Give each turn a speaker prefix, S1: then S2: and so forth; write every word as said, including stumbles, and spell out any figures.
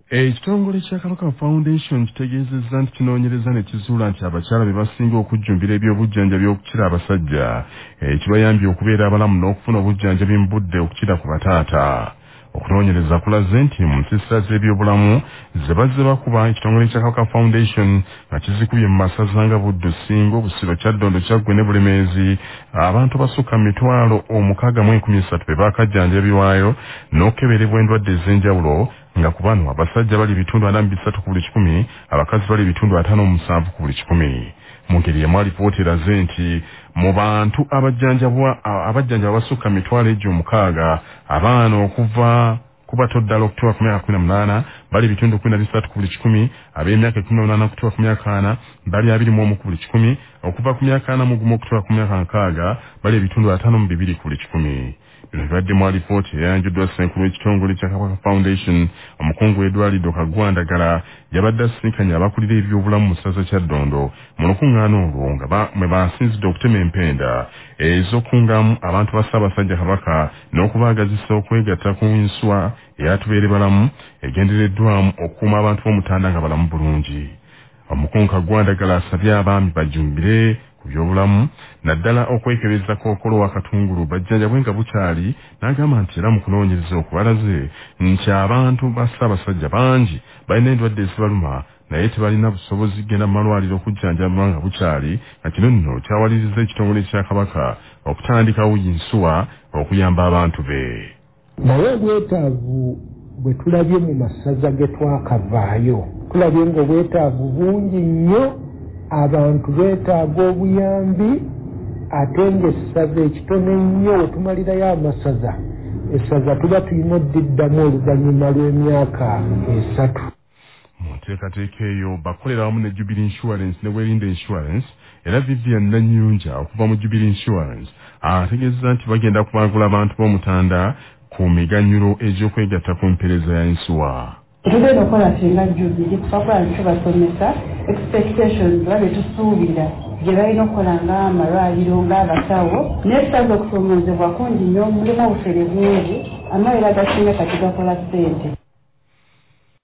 S1: Ekitongole kya Kabaka Foundation kitegeezezza nti kinoonyereza ne kizuula nti abakyala be basinga okujjumbira ebyobujjanjabi okukira abasajja ekibayambye okubeera abalamu n'okufuna obujjanjabi mu budde okukira ku bataata. Okunoonyereza kulaze nti mu nsiisira z'ebyobulamu ze bazze bakuba ekitongole kya Kabaka Foundation nga kizikubye mu masaza nga Buddu, Ssingo, Busiro, Kyaddondo, Kyaggwe ne Bulemeezi abantu basukka mitwalo omukaaga mu enkumi esatu be baakajjanjabibwayo n'okukeberebwa endwadde ez'enjawulo nga ku bano abasajja bali bitundu ana mu bisatu ku buli kikumi, abakazi bali bitundu ataano mu musanvu ku buli kikumi. Mu ngeri emu alipoota eraze nti mu bantu abajjanjabwa abajjanjaba basukka mitwalo egyo omukaaga abaana okuva ku bato ddala okutuuka ku myaka kumi na munaana bali bitundu kumi na bisatu ku buli kikumi, ab'emyaka ekkumi na munaana okutuuka ku myaka ana bali abiri mu omu ku buli kikumi, okuva ku myaka ana mu gumu okutuuka ku myaka nkaaga bali ebitundu ataano mu bibiri ku buli kikumi. Bino bibaddemu alipoota eyayanjuddwa Ssenkulu w'ekitongole kya Kabaka Foundation omukungu Edward Kagwandagala yabadde asisinkanye abakulira ebyobulamu mu ssaza Kyaddondo mu lukuŋŋaana olwo nga mwe basinzidde okutema empenda ez'okungamu abantu ba Ssaabasajja Kabaka n'okubaagazisa okwegatta ku nswa eyatubeere balamu egendereddwamu okukuuma abantu b'Omutanda nga balamu bulungi. Omukungu Kagwandagala asabye abaami bajumbire byobulamu naddala okwekebeza kookolo wa katungulu bajjanjabwe nga bukyali n'agamba nti era mu kunoonyereza okubalaze nti abantu ba Ssaabasajja bangi balina endwadde ezibaluma naye tebalina busobozi genda mu malwaliro okujjanjabwa nga bukyali nga kino nno kyawaliriza ekitongole kya Kabaka okutandikawo yinsuwa okuyamba abantu be.
S2: Naye obwetaavu bwe tulabye mu masaza ge twakavaayo tulabye ng'obwetaavu bungi nnyo. Abantu beetaaga obuyambi ate ng'essaza ekitono ennyo we tumalirayo amasaza essaza tuba tulina oddiddamu oluvannyuma lw'emyaka esatu.
S1: Mu nteekateeka eyo bakolera wamu ne Jubilee Insurance ne Werinde Insurance era Vivian Nanyunja okuva mu Jubilee Insurance ategeezezza nti bagenda kubangula abantu b'Omutanda ku miganyulo egy'okwegatta ku mpeereza ya nsuwa.
S3: Tulina okukola singa Jubilee tukakola ne tubasomesa expectations babe tusuubira gye balina okukola ng'amalwaliro ng'abasawo n'ekitaza okusoomozebwa kungi nnyo mulimu obufere bungi amalwaliro agasinga kati gakola ssente.